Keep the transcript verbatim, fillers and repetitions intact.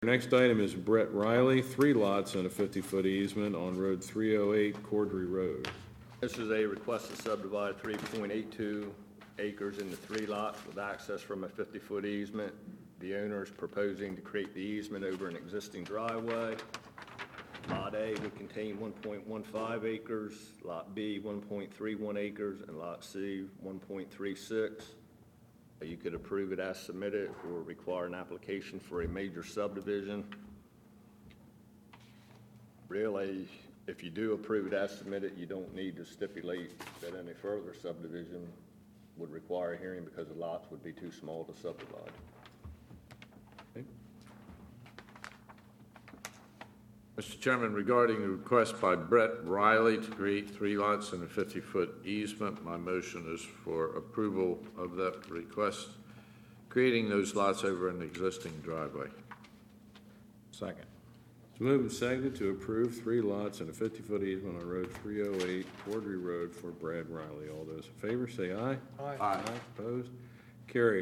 Next item is Brett Riley, three lots and a fifty-foot easement on Road three oh eight, Cordry Road. This is a request to subdivide three point eight two acres into three lots with access from a fifty-foot easement. The owner is proposing to create the easement over an existing driveway. Lot A would contain one point one five acres, Lot B, one point three one acres, and Lot C, one point three six. You could approve it as submitted or require an application for a major subdivision. Really, if you do approve it as submitted, you don't need to stipulate that any further subdivision would require a hearing because the lots would be too small to subdivide. Okay. Mister Chairman, regarding the request by Brett Riley to create three lots and a fifty-foot easement, my motion is for approval of that request, creating those lots over an existing driveway. Second. It's moved and seconded to approve three lots and a fifty-foot easement on Road three oh eight, Cordry Road for Brad Riley. All those in favor say aye. Aye. Aye. Opposed? Carried.